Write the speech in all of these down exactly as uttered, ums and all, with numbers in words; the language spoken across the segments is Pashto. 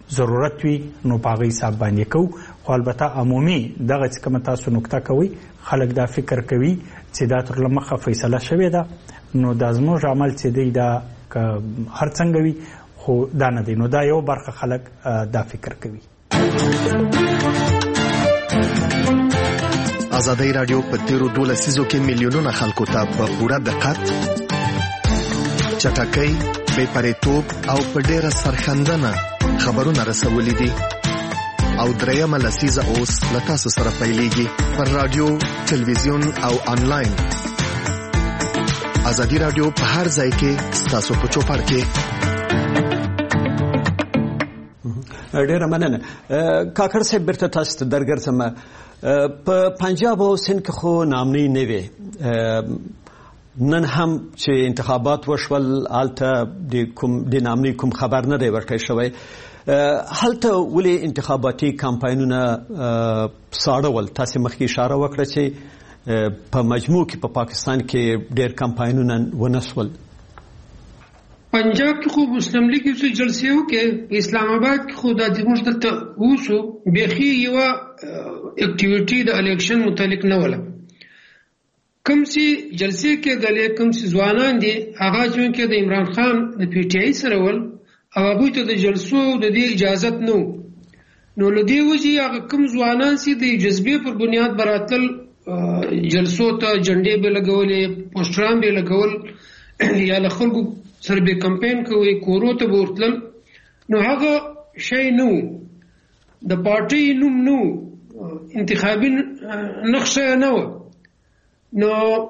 ضرورت وي نو په هغه حساب باندې کوو. خو البته عمومي دغه چې کومه تاسو نکته کوي خلک دا فکر کوي چې دا تر لمخه فیصله شوې ده نو دا زموږ عمل چې دی دا هر څنګه وي خو دا نه دی. نو دا یو برخه خلک دا فکر کوي. ازادي رادیو په تیرو دوه لسیزو کې میلیونونه خلکو ته په پوره دقت چټکۍ بې پرېتوب او په ډېره سرښندنه خبرونه رسولي دي او درېیمه لسیزه اوس له تاسو سره پیلېږي پر رادیو تلویزیون او آنلاین. ازادي رادیو په هر ځای کې ستاسو په چوپړ کې. ډېره مننه کاکړ صاحب. بیرته تاسو ته درګرځم. په پنجاب او سند کې خو نامنۍ نه وي. نن هم چې انتخابات وشول هلته د کوم د نامنۍ کوم خبر نه دی ورکړی شوی. هلته ولې انتخاباتي کمپاینونه ساړه ول؟ تاسو مخکې اشاره وکړه چې په مجموع کې په پا پاکستان کې ډېر کمپاینونه ونسول. پنجاب کې خو مسلم لیگ یو جلسه وکړه، اسلام آباد کې خو د زموږ دلته اوسو بيخي یو اکټیویټي د الیکشن متعلق نه ولا. کوم چې جلسه کې د کوم چې ځوانان دي هغه چې د عمران خان د پی ټی آی سره ول او هغه ته د جلسو د دې اجازه نه نو لدی وجه هغه کوم ځوانان چې د جذبې پر بنیاد براتل جلسو ته جنډې به لګولې، پوسټران به لګول یا له خلکو سره به کمپاین کوي، کورو ته ورتل، نو هغه شی نو د پارټي نوم نو انتخابي نقشه نه و. نو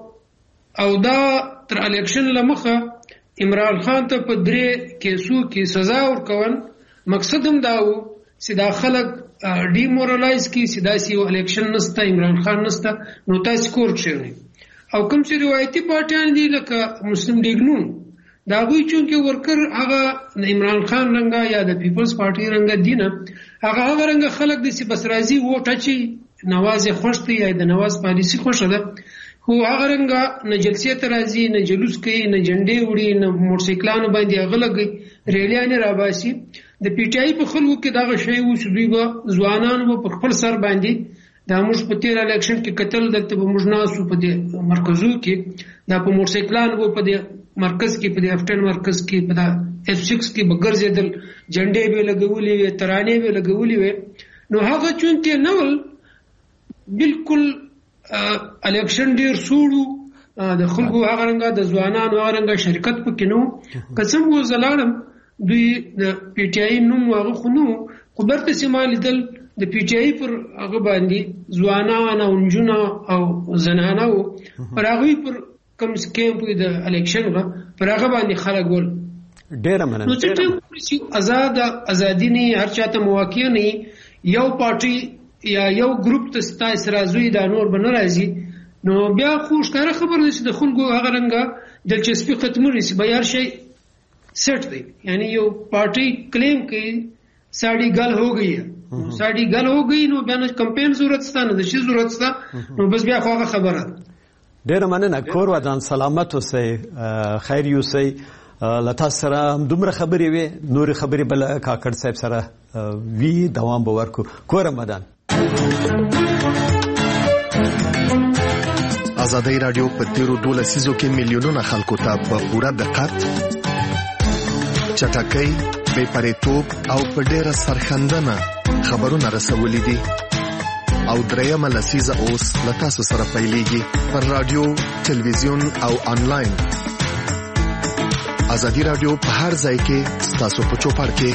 او دا تر الیکشن لمخه عمران خان ته په درې کیسو کې سزا ورکول. مقصد هم دا و چې دا خلک ډیمورالایز کی، چې دا سی الیکشن نسته، عمران خان نسته، نو تاسو کور چیرنی. او کوم چې روایتي پارټیان دي لکه مسلم لیگ نو دا غوي چې ورکر هغه عمران خان رنګه یا د پیپلز پارټي رنګه دینه هغه هغه رنګه خلک د سی بس راضي ووټ اچي، نواز خوښ دی یا د نواز پالیسی خوښه ده، خو هغه رنګه نه جلسې ته راځي، نه جلوس کوي، نه جنډې وړي، نه موټرسایکلانو باندې هغه لګي، ریلیانې راباسي. د پی ټی آی په خلکو کې دغه شی و چې دوی به ځوانان به په خپل سر باندې دا موږ په تیر الیکشن کې قتل دلته به موږ ناسو په دې مرکزو کې دا په موټرسایکلان و په دې مرکز کې په دې افټن مرکز کې په دا اف سکس کې به ګرځېدل، جنډې به لګولې وي، ترانې به لګولې وي. نو هغه چونکې نول بالکل الیکشن ډیر سوړو د خلکو هغه رنګه د ځوانانو هغه رنګه شرکت پکې نو قسم و زلاړم دوی د پی ټی آی نوم هغه خو نو خو برته سیمال دل د پی ټی آی پر هغه باندې ځوانان او نجونه او زنانه او پر هغه پر کوم سکیم په د الیکشن پر هغه باندې خلک ول ډیر مننه. نو چې آزاد ازادي نه هر چاته مواقع نه یو پارټي یا یو ګروپ ته ستای سره زوی دا نور بن راځي، نو بیا خو ښکاره خبر ده چې د خلکو هغه رنګه دلچسپي ختمه رسي به هر شي سیټ دی. یعنی یو پارټي کلیم کوي ساڑی گل ہو گئی ہے، ساڑی گل ہو گئی نو بیا کمپین ضرورت ستا نه د شي ضرورت ستا، نو بس بیا خو هغه خبره ده. ډیر مننه. کور ودان سلامت اوسئ، خیر اوسئ. لتا سره دومره خبرې وي، نور خبرې بل کاکړ صاحب سره وی دوام به ورکو. کور مدان ازادي رادیو په تیرو دوه لسیزو کې میلیونونه خلکو ته په پوره دقت چټکۍ بې پرېتوب او په ډېره سرښندنه خبرونه رسولي دي او درېیمه لسیزه اوس له تاسو سره پیلېږي پر رادیو تلویزیون او آنلاین. ازادي رادیو په هر ځای کې ستاسو په چوپړ کې.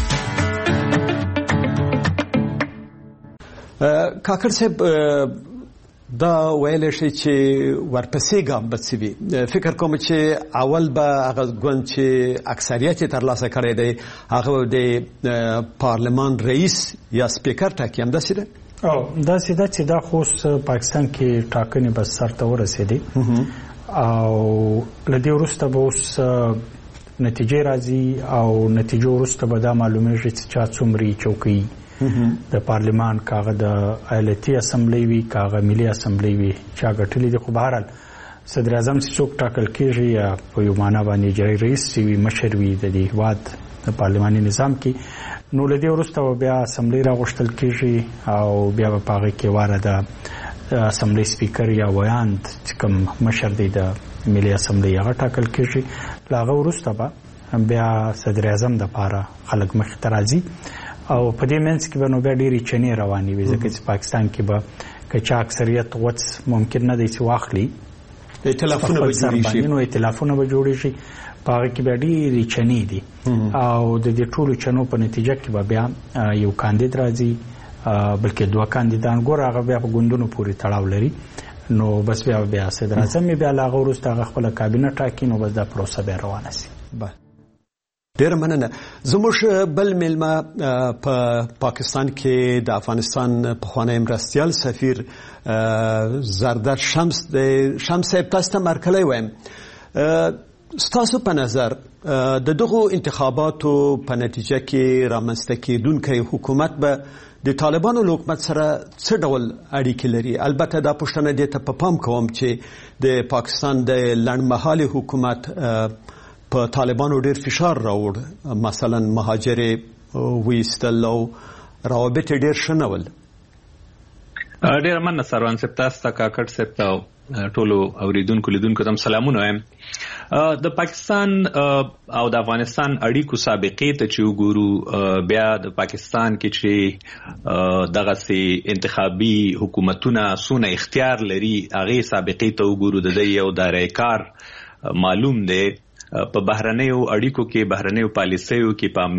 کاکړ صاحب دا ویل شي چې ورپسې ګام بچوي. فکر کوم چې اول به هغه ګوند چې اکثریت ترلاسه کړی دی هغه د پارلمان رئیس یا سپیکر ټاکي، هم داسې ده؟ او داسې ده چې دا خو پاکستان کې ټاکنې بس سر ته ورسېدې او له دې وروسته به اوس نتیجې راځي او نتیجو وروسته به دا معلومیږي چې چا څومره چوکۍ د پارلمان کاغه د ایالتي اسمبلی وی کاغه ملي اسمبلی وی چا ګټلې دي. خو بهرحال صدر اعظم څوک ټاکل کیږي یا په یو معنا باندې جای رئیس وی مشر وی د دې هواد د پارلماني نظام کې نو له دې وروسته بیا اسمبلی راغوښتل کېږي او بیا به په هغې کې واره د اسمبلی سپیکر یا ویاند چې کوم مشر دی د ملي اسمبلی هغه ټاکل کېږي. له هغه وروسته به بیا صدر اعظم دپاره خلک مخې ته راځي او په دې منځ کې به نو بیا ډېرې چنې روانې وي ځکه چې پاکستان کې به که چا اکثریت غوڅ ممکن نه دی چې واخلي ائتلافونه به جوړېږي نو ائتلافونه به جوړېږي په هغې کې بیا ډېرې چنې دي او د دې ټولو چنو په نتیجه کې به بیا یو کاندید راځي بلکې دوه کاندیدان ګوره هغه بیا په ګوندونو پورې تړاو لري نو بس بیا بیا صدر اعظم بیا له هغه وروسته هغه خپله کابینه ټاکي نو بس دا پروسه بیا روانه شي. ډېره مننه. زموږ بل میلمه په پاکستان کې د افغانستان پخوانی مرستیال سفیر زرداد شمس د شمس صاحب تاسو ته مرکلی وایم ستاسو په نظر د دغو انتخاباتو په نتیجه کې رامنځته کېدونکی حکومت به د طالبانو له حکومت سره څه ډول اړیکې لري؟ البته دا پوښتنه دې ته په پام کوم چې د پاکستان د لنډمهالي حکومت په طالبانو ډېر فشار راوړ مثلا مهاجرې ویستل او روابط ډېر ښه نه ول. ډېره مننه سروان صاحب تاسو ته کاکړ صاحب ته ټولو اوریدونکو لیدونکو ته سلامونه وایم. د پاکستان او د افغانستان اړیکو سابقې ته چې وګورو بیا د پاکستان کې چې دغسې انتخابي حکومتونه څونه اختیار لري هغې سابقې ته وګورو د دې یو دایره کار معلوم دی. په بهرنیو اړیکو کې بهرنیو پالیسیو کې په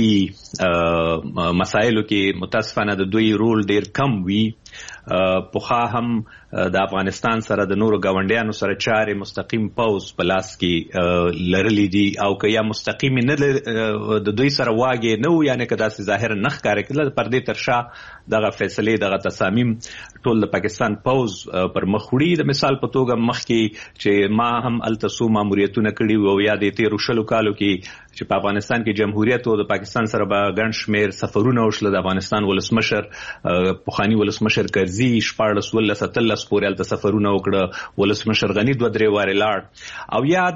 امنیتي مسایلو کې متاسفانه د دوی رول ډیر کم وي. پخوا هم د افغانستان سره د نورو ګاونډیانو سره چارې مستقیم پوز په لاس کې لرلې دي او که یا مستقیم نه د دوی سره واګې نه و یعنې که داسې ظاهر نه ښکاره کېدله د پردې تر شا دغه فیصلې دغه تصامیم ټول د پاکستان پوز پر مخ وړي. د مثال په توګه مخکې چې ما هم هلته څو ماموریتونه کړي وو یا د تېرو شلو کالو کې چې په افغانستان کې جمهوریت و د پاکستان سره به ګڼ شمېر سفرونه وشله. د افغانستان ولسمشر پخواني ولسمشر کرزي شپاړلس ولس اتلس پورې هلته سفرونه وکړه. ولسمشر غني دوه درې وارې لاړ او یا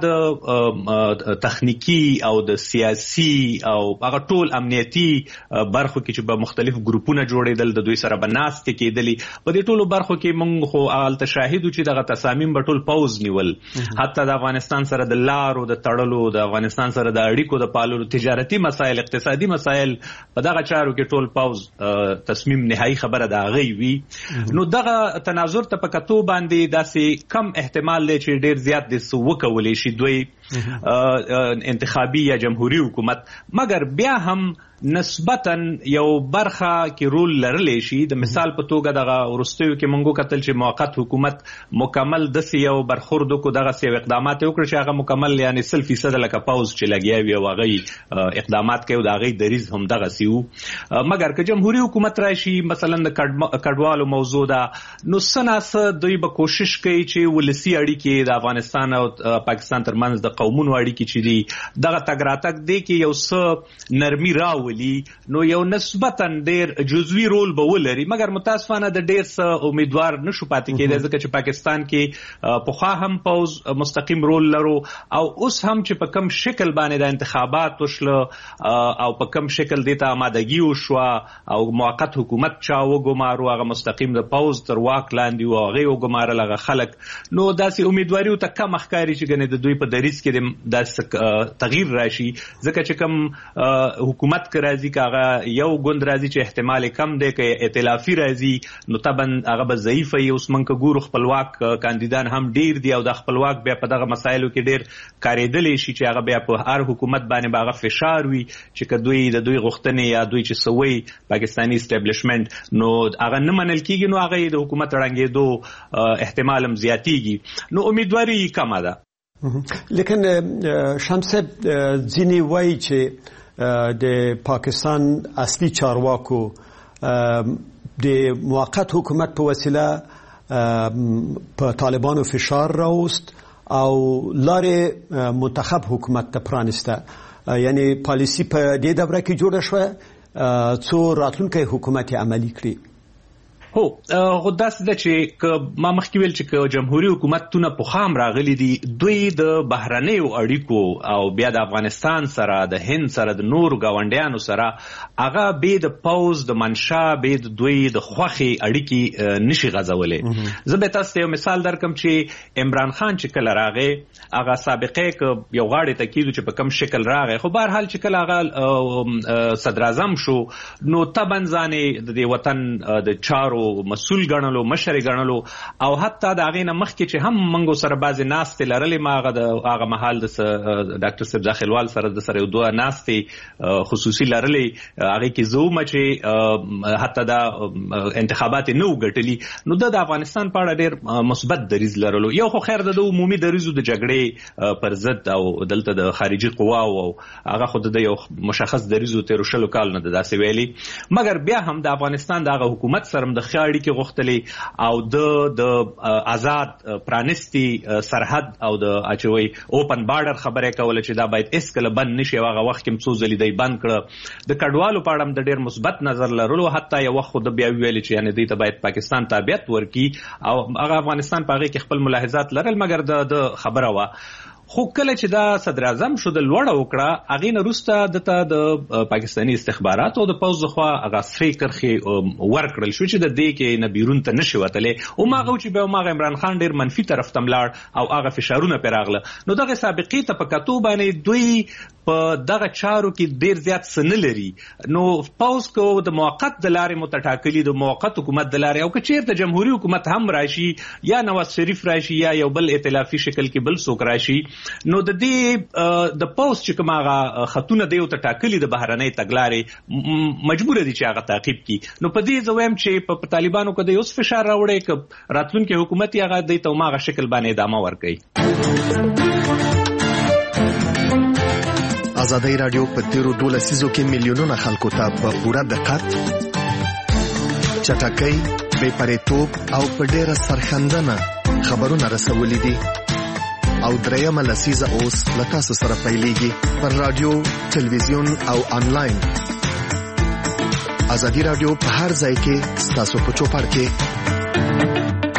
د تخنیکي او د سیاسي او هغه ټول امنیتي برخو کې چې به مختلف ګروپونه جوړېدل د دوی سره به ناستې کېدلې. په دې ټولو برخو کې موږ خو هلته شاهد وو چې دغه تصامیم به ټول پوز نیول. حتی د افغانستان سره د لارو د تړلو د افغانستان سره د اړیکو د پاللو تجارتي مسایل اقتصادي مسایل په دغه چارو کې ټول پوز تصمیم نهایی خبره د هغې وي. نو دغه تناظر ته په کتو باندې داسې کم احتمال دی چې ډېر زیات د څه وکولی شي دوی انتخابي یا جمهوري حکومت. مګر بیا هم نسبتا یو برخه کې رول لرلی شي. د مثال په توګه دغه وروستیو کې موږ وکتل چې موقت حکومت مکمل داسې یو برخورد وکړو دغسې یو اقدامات یې وکړه چې هغه مکمل یعنې سل فیصده لکه پوز چې لګیا وي او هغوی اقدامات کوي او د هغوی دریځ هم دغسې وو. مګر که جمهوري حکومت راشي مثلا د کډوالو موضوع ده نو څه ناڅه دوی به کوشش کوي چې ولسي اړیکې د افغانستان او پاکستان ترمنځ د قومونو اړیکې چې دي دغه تګ راتګ دی کې یو څه نرمي راو نو یو نسبتا ډیر جزوي رول به ولري. مګر متاسفانه د ډیر څه امیدوار نشو پاتې کېدی ځکه چې پاکستان کې پخوا هم پوز مستقیم رول لرو او اوس هم چې په کم شکل باندې د انتخابات وشله او په کم شکل دې ته آمادګي وشوه او موقت حکومت چا وګمارو هغه مستقیم د پوز تر واک لاندې و هغې وګمارل هغه خلک نو داسې امیدواري ورته کم ښکاري چې ګنې د دوی په دریځ کې داسې تغییر راشي ځکه چې کوم حکومت راځي که هغه یو ګوند راځي چې احتمال کم دی که ائتلافي راځي نو طبعا هغه به ضعیفه وي. اوس موږ که ګورو خپلواک کاندیدان هم ډیر دي او د خپلواک بیا په دغه مسایلو کې ډیر کارېدلی شي چې هغه بیا په هر حکومت باندې به هغه فشار وي چې که دوی د دوی غوښتنې یا دوی چې څه وایي پاکستاني اسټابلیشمنټ نو هغه نه منل کېږي نو هغه د حکومت ړنګېدو احتمال هم زیاتېږي نو امیدواري کمه ده. لیکن شمس ځینې وایي چې د پاکستان اصلي چارواکو د موقت حکومت په وسیله په طالبانو فشار راوست او لارې منتخب حکومت ته پرانسته یعنی پالیسی په دې دوره کې جوړه شوه څو راتلونکی حکومت عملی کړي. هو خو داسې ده چې ما مخکې ویل چې جمهوري حکومتونه پخام راغلي دي دوی د بهرنیو اړیکو او بیا د افغانستان سره د هند سره د نورو ګاونډیانو سره هغه بې د پوز د منشا بې د دوی د خوښې اړیکې نشي غځولی. زه به تاسو ته یو مثال درکم چې عمران خان چې کله راغی هغه سابقه که یو غاړې ته کیدو چې په کوم شکل راغی خو بهرحال چې کله هغه صدر اعظم شو نو طبعا ځانې د دې وطن د چارو مسؤل ګڼلو مشر ګڼلو او حتی د هغې نه مخکې چې هم موږ سره بعضې ناستې لرلې ما هغه د هغه مهال د ډاکټر صاحب داخلوال سره د سره یو دوه ناستې خصوصي لرلې هغې کې زه ومه چې حتی دا انتخابات یې نه و ګټلي نو ده د افغانستان په اړه ډېر مثبت دریځ لرلو. یو خو خیر د عمومي دریځو د جګړې پر ضد او دلته د خارجي قواو او هغه خو د یو مشخص دریځو تېرو شلو کال نه ده داسې ویلي مګر بیا هم د افغانستان د هغه حکومت سره هم د ښه اړیکې غوښتلې او د د آزاد پرانستي سرحد او د اچوي اوپن بارډر خبره کوله چې دا باید هېڅکله بند نشي. هغه وخت کې څو ځلې دی بند کړه. د کډوالو په اړه هم د ډېر مثبت نظر لرلو حتی یو وخت خو د بیا ویلې چې یعنې دوی ته باید پاکستان تابعیت ورکړي او هغه افغانستان په هغې کې خپل ملاحظات لرل مګر د خبره وه. خو کله چې دا صدر اعظم شو د لوړه وکړه هغې نه وروسته دته د پاکستاني استخباراتو او د پوځ لخوا هغه سرې کرښې ورکړل شو چې د دې کې نه بیرون ته نشي وتلی. هماغه و چې بیا هماغه عمران خان ډېر منفي طرف ته ملاړ او هغه فشارونه پرې راغله. نو دغه سابقې ته په کتو باندې دوی په دغه چارو کې ډېر زیات څه نه لري. نو پوځ کو د موقت د لارې متټاکلي د موقت حکومت د لارې او که چېرته جمهوري حکومت هم راشي یا نواز شریف راشي یا یو بل ائتلافي شکل کې بل څوک راشي نو د دې د پوز چې کوم هغه خطونه دی او ته ټاکلي د بهرنۍ تګلارې مجبوره دي چې هغه تعقیب کړي. نو په دې زه وایم چې په طالبانو که دی اوس فشار راوړی که راتلونکی حکومت یې هغه دی ته هماغه شکل باندې ادامه ورکوي. ازادي رادیو په تیرو دوه لسیزو کې میلیونونه خلکو ته په پوره دقت چټکۍ بې پرېتوب او په ډېره سرښندنه خبرونه رسولي دي او درېیمه لسیزه اوس له تاسو سره پیلېږي پر رادیو تلویزیون او آنلاین. ازادي رادیو په هر ځای کې ستاسو په چوپړ کې.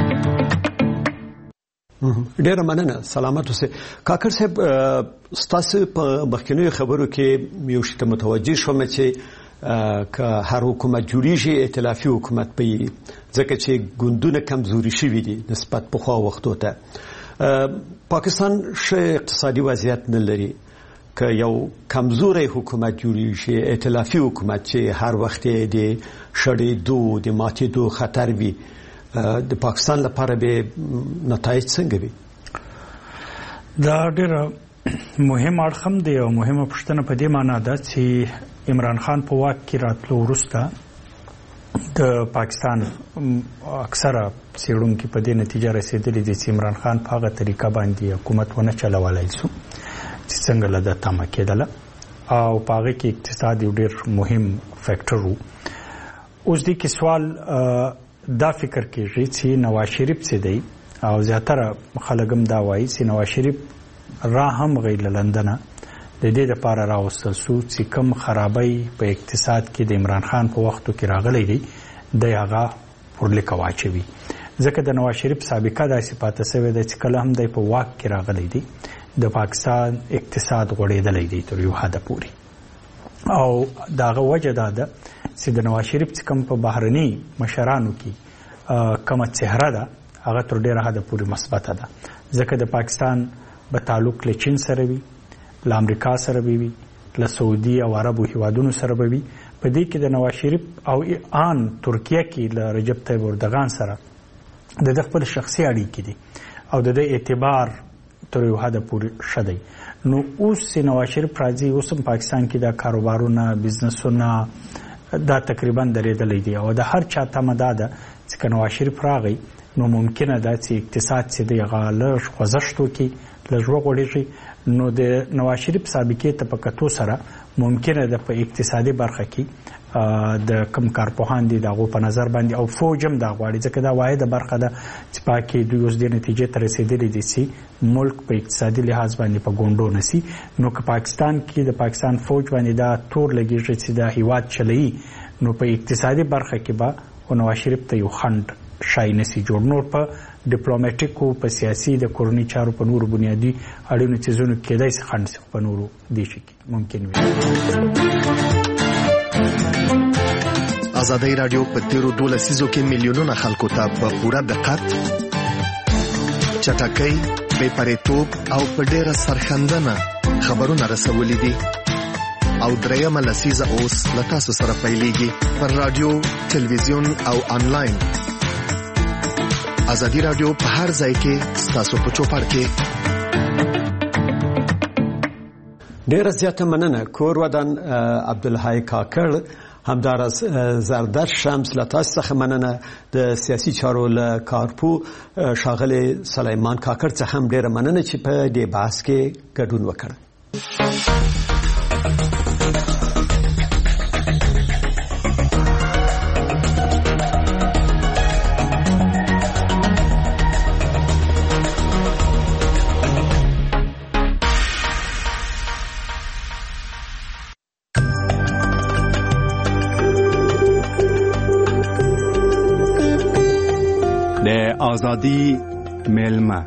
ډېره مننه. سلامت اوسئ. کاکړ صاحب ستاسو په مخکینیو خبرو کې یو شی ته متوجه شوم چې که هر حکومت جوړیږي ائتلافي حکومت به وي ځکه چې ګوندونه کمزوري شوي دي نسبت پخوا وختو ته. پاکستان ښه اقتصادي وضعیت نه لري. که یو کمزوری حکومت جوړیږي ائتلافي حکومت چې هر وخت یې د شړېدو د ماتېدو خطر وي د پاکستان لپاره به نتایج څنګه وي؟ دا ډېر مهم اړخ هم دی او مهمه پوښتنه په دې معنا ده چې عمران خان په واک کې راتلو وروسته د پاکستان اکثره څېړونکي په دې نتیجه رسېدلي دي چې عمران خان په هغه طریقه باندې حکومت ونه چلولی سو چې څنګه له ده تمه کېدله او په هغې کې اقتصاد یو ډېر مهم فیکټر و. اوس دې کې سوال دا فکر کېږي چې نواز شریف څه دی او زیاتره خلک هم دا وایي چې نواز شریف را هم غی له لندنه د دې دپاره راوستل سو چې کوم خرابۍ په اقتصاد کې د عمران خان په وختو کې راغلی دی دی هغه پر لیکه واچوي ځکه د نواز شریف سابقه داسې پاته سوې ده چې کله هم دی په واک کې راغلی دی د پاکستان اقتصاد غوړېدلی دی تر یو حده پورې او د هغه وجه دا ده چې د نواز شریف چې کوم په بهرني مشرانو کې کومه چهره ده هغه تر ډېره حده پورې مثبته ده ځکه د پاکستان به تعلق له چین سره وي له امریکا سره به وي له سعودي او عربو هیوادونو سره به وي. په دې کې د نواز شریف او آن ترکیه کې له رجب طیب اردغان سره د ده خپل شخصي اړیکې دي او د ده اعتبار تر یو حده پورې ښه دی. نو اوس نواز شریف راځي اوس هم پاکستان کې د کاروبارونه بزنسونه دا تقریبا درېدلی دی او د هر چا تمه دا ده چې که نواز شریف راغی نو ممکنه ده چې اقتصاد چې دی هغه لږ خوځښت وکړي لږ وغوړېږي. نو د نواز شریف سابقې ته په کتو سره ممکنه ده په اقتصادي برخه کې د کم کارپوهان دي د هغو په نظر باندې او فوج هم دا غواړي ځکه دا واحده برخه ده چې په کې دوی اوس دې نتیجې ته رسېدلي دي چې ملک په اقتصادي لحاظ باندې په ګونډو نسي. نو که پاکستان کې د پاکستان فوج باندې دا تور لګېږي چې دا هیواد چلوي نو په اقتصادي برخه کې به او نواز شریف ته یو خند شای نسی جوړ. نور په ډیپلوماټیکو په سیاسي د کورنۍ چارو په نورو بنیادی اړینو څیزونو کې کېدای شي خند په نورو دي شي ممکن وي. ازادي رادیو په تیرو دوه لسیزو کې میلیونونه خلکو ته په پوره دقت، چټکۍ، بې پرېتوب او په ډېره سرښندنه خبرونه رسولي دي او درېیمه لسیزه اوس له تاسو سره پیلېږي پر رادیو، تلویزیون او آنلاین. ازادي رادیو په هر ځای کې ستاسو په چوپړ کې. ډېره زیاته مننه. کور ودان عبدالحی کاکړ، همدارس زردر شمس له تاسو څخه مننه. د سیاسي چارو له کارپو ښاغلی سلیمان کاکړ څخه هم ډېره مننه چې په دې بحث کې ګډون وکړ. آزادی میلمه.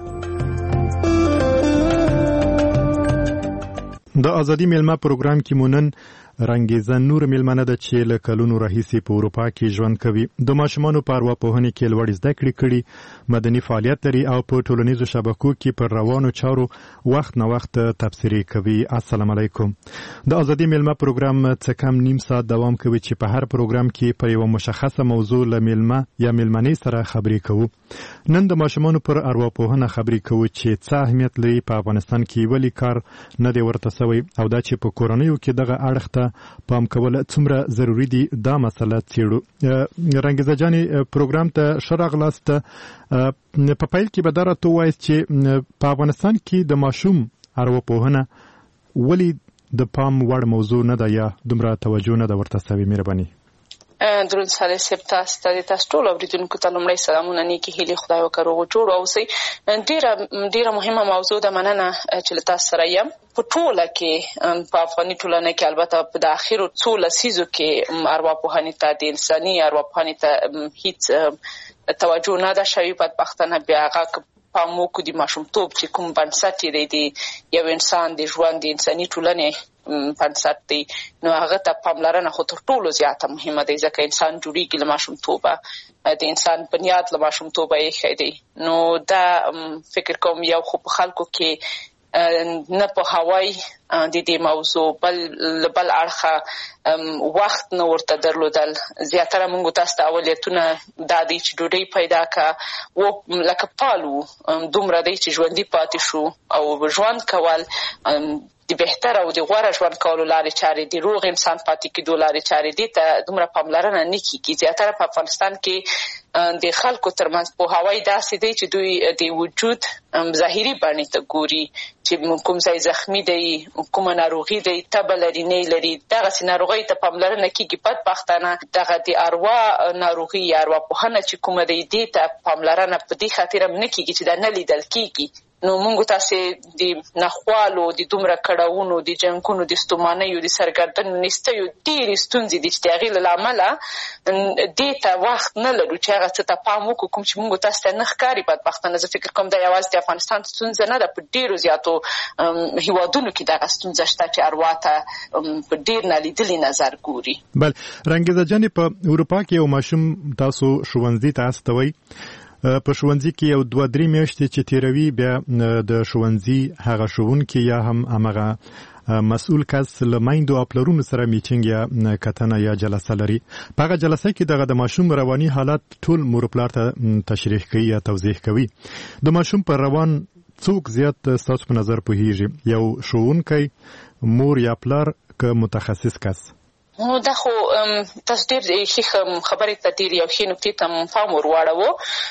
د آزادی میلمه پروګرام کې مونن رنګیزه نور میلمنه ده چې له کلونو راهیسې په اروپا کې ژوند کوي. د ماشومانو په ارواپوهنې کې لوړې زده کړې کړي، مدني فعالیت لري او په ټولنیزو شبکو کې پر روانو چارو وخت نه وخت تبصرې کوي. السلام علیکم. د آزادی میلمه پروګرام څه کم نیم ساعت دوام کوي چې په هر پروګرام کې پر یو مشخصه موضوع له میلمه یا میلمنې سره خبرې کوو. نن د ماشومانو پر ارواپوهنه خبرې کوو چې څه اهمیت لري په افغانستان کې، ولې کار نه دی ورته سوی او دا چې په کورنیو کې دغه اړخ ته پام کول څومره ضروری دي. دا مسله څېړو. رنګیزه جانې پروګرام ته ښه راغلاست. په پیل کې به دا راته ووایاست چې په افغانستان کې د ماشوم ارواپوهنه ولې د پام وړ موضوع نه ده یا دومره توجه نه ده ورته سوې؟ مهرباني. درود سره سپ تاسو ته تاسو ټول اوریدونکو ته لومړی سلامونه، نیکی هیلې خدای وکړو روغ جوړ اوسئ. ډیره ډیره مهمه موضوع ده. مننه چې تاسو سره یم. په ټوله کې په افغاني ټولنه کې البته په د اخیرو څو لسیزو کې ارواپوهنې ته د انساني ارواپوهنې ته هیڅ توجه نه ده شوې. بدبختانه بیا هغه پام وکړو د ماشومتوب چې کوم بنسټ یې دی د یو انسان د ژوند د انساني ټولنې بنسټ دی، نو هغه ته پاملرنه خو تر ټولو زیاته مهمه دی، ځکه انسان جوړیږي له ماشومتوبه، د انسان بنیاد له ماشومتوبه ایښی دی. نو دا فکر کوم یو خو په خلکو کې نه په هوای د دې موضوع بل بل اړخه وخت نه ورته درلودل. زیاتره موږ تاسو ته اولتونه دا دی چې ډوډۍ پیدا کا و لکه پالو دومره دی چې ژوندۍ پاتې شو او ژوند کول د بهتر او د غوره ژوند کولو لارې چارې د روغ انسان پاتې کېدو لارې چارې دي ته دومره پاملرنه نه کېږي. زیاتره په افغانستان کې د خلکو ترمنځ پوهاوی داسې دی چې دوی د وجود ظاهري بڼې ته ګوري چې کوم ځای زخمي دی، کومه ناروغي دی، تبه لري نه لري، دغسې ناروغۍ ته پاملرنه کېږي. بدبختانه دغه د اروا ناروغي یا ارواپوهنه چې کومه دی دې ته پاملرنه په دې خاطر هم نه کېږي چې دا نه لیدل کېږي. نو موږ تاسې د نخوالو، د دومره کړاوونو، د جنګونو، د ستومانیو، د سرګردنو، نیستیو ډېرې ستونزې دي چې د هغې له امله دې ته وخت نه لرو چې هغه څه ته پام وکړو کوم چې موږ تاسو ته نه ښکاري. بدبختانه زه فکر کوم دا یوازې د افغانستان ستونزه نه ده، په ډېرو زیاتو هیوادونو کې دغه ستونزه شته چې اروا ته په ډېر نالیدلي نظر ګوري. بل رنګیزه جانې په اروپا کې یو ماشوم تاسو ښوونځي ته استوئ، په ښوونځي کې یو دوه درې میاشتې چې تیروي، بیا د ښوونځي هغه ښوونکي یا هم همغه مسؤل کس له میندو او پلرونو سره میټینګ یا کتنه یا جلسه لري. په هغه جلسه کې دغه د ماشوم رواني حالت ټول مور پلار ته تشریح کوي یا توضیح کوي. د ماشوم پر روان څوک زیات ستاسو په نظر پوهیږي؟ یو ښوونکی، مور یا پلار که متخصص کس؟ نو دا خو تاسو ډېر ښې خبرې ته ډېر یو ښې نکتې ته پام ور واړوو.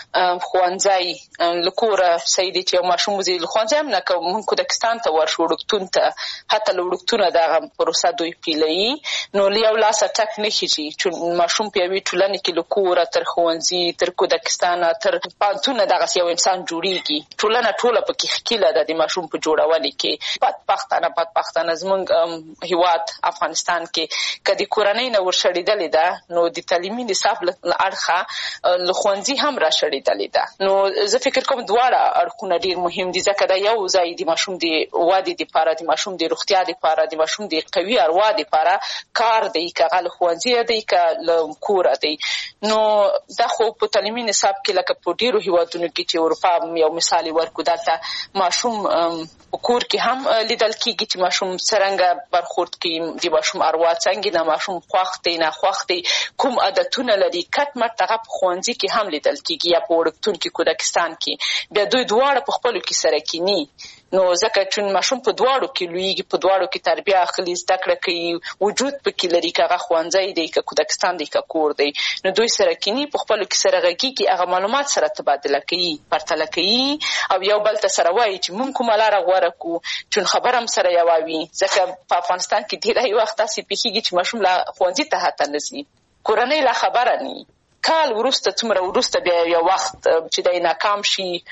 ښوونځی له کوره صحیح دی چې یو ماشوم وځي، له ښوونځي هم نه که مونږ کودکستان ته ورشو، وړکتون ته، حتی له وړکتونه دغه پروسه دوی پیلوي. نو له یو لاسه ټک نه خېږي چې ماشوم په یوې ټولنې کې له کوره تر ښوونځي تر کودکستانه تر پوهنتونه دغسې یو انسان جوړیږي. ټولنه ټوله پکې ښکیله ده د ماشوم په جوړونې کې. بدبختانه بدبختانه زموږ هېواد افغانستان کې که د کورنۍ نه ورشړېدلې ده نو د تعلیمي نصاب له اړخه له ښوونځي هم راشړېدلې ده. نو زه فکر کوم دواړه اړخونه ډېر مهم دي، ځکه دا یو ځای د ماشوم د ودې دپاره، د ماشوم د روغتیا دپاره، د ماشوم د قوي اروا دپاره کار دی، که هغه له ښوونځي دی که له کوره دی. نو دا خو په تعلیمي نصاب کې لکه په ډېرو هېوادونو کې چې اروپا یو مثال یې ورکړو، دلته ماشوم په کور کې هم لیدل کېږي چې ماشوم څرنګه برخورد کوي، د ماشوم اروا څنګه ده، ماشوم خوښ دی ناخوښ دی، کوم عادتونه لري، کټ مټ هغه په ښوونځي کې هم لیدل کېږي یا په وړکتون کې کودکستان کې. بیا دوی دواړه په خپلو کې سره کیني، نو ځکه چې ماشوم په دواړو کې لویږي، په دواړو کې تربیه اخلي، زده کړه کوي، وجود پکې لري، که هغه ښوونځی دی که کودکستان دی که کور دی. نو دوی سره کیني، په خپلو کې سره غږېږي، هغه معلومات سره تبادله کوي، پرتله کوي او یو بل ته سره وایي چې موږ کومه لاره غوره کړو، چون خبره هم سره یوه وي. ځکه په افغانستان کې ډېری وخت داسې پېښېږي چې ماشوم لا ښوونځي ته حتی نه ځي، کورنۍ لا خبره نه، کال وروسته څومره وروسته بیا یو وخت چې دی ناکام شي،